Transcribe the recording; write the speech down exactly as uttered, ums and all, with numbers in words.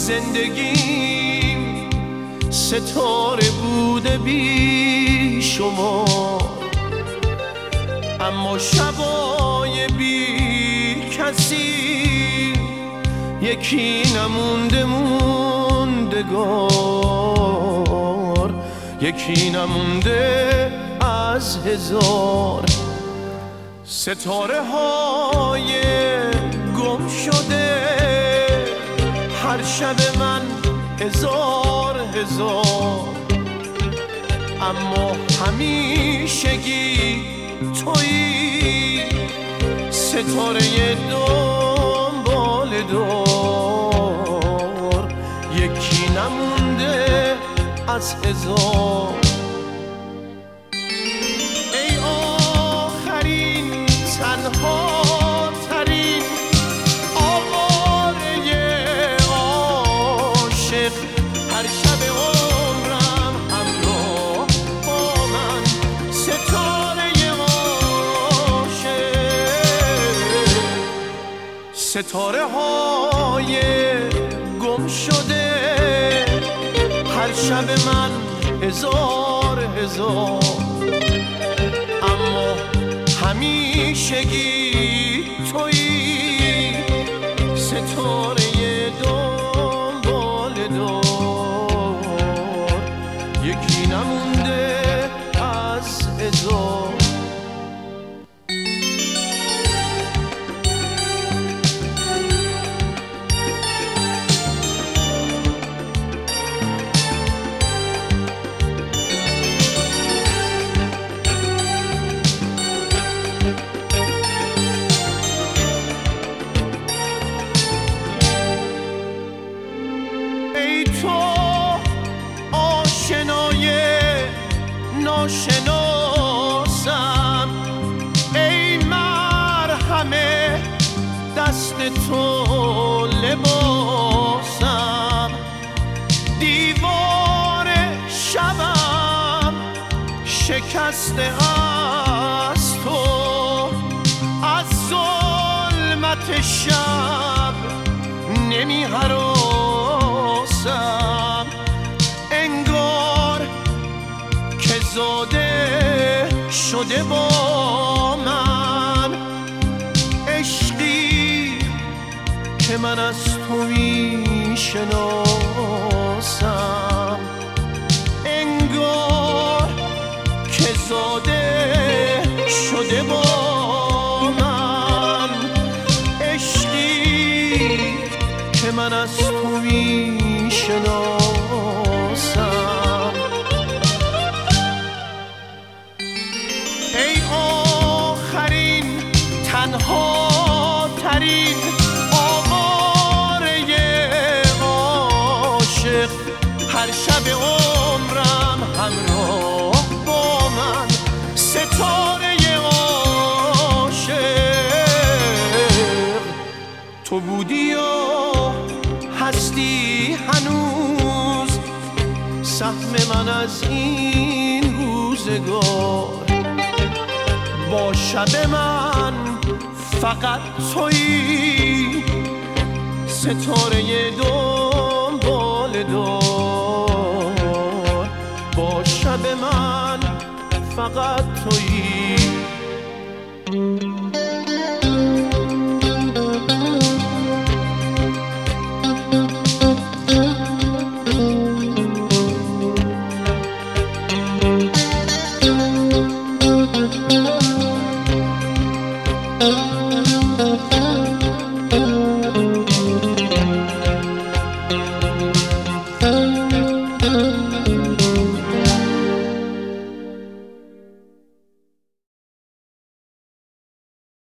زندگیم ستاره بوده بی شمار، اما شبای بی کسی یکی نمونده موندگار، یکی نمونده از هزار. ستاره های گم شده هر شب من هزار هزار، اما همیشگی تویی ستاره دنبال دار، یکی نمونده از هزار. ای آخرین تنها ترین آواره عاشق، هر شب عمرم همراه با من ستاره عاشق. ستاره های گم شده هر شب من هزار هزار، اما همیشگی تویی ستاره دنبال دار، یکی نمونده از هزار. ناشناسم ای مرهمه دست تو لباسم، دیوار شبم شکسته از تو، از ظلمت شب نمی هراسم، انگار که زاده شده با من عشقی که من از تو می شناسم، انگار که زاده شده با من عشقی که من از تو می شناسم. ای آخرین تنها ترین آواره عاشق، هر شب عمرم همراه با من ستاره عاشق. تو بودی و هستی هنوز سهم من از این روزگار، با شب من فقط تویی ستاره دنبال دار، با شب من فقط تویی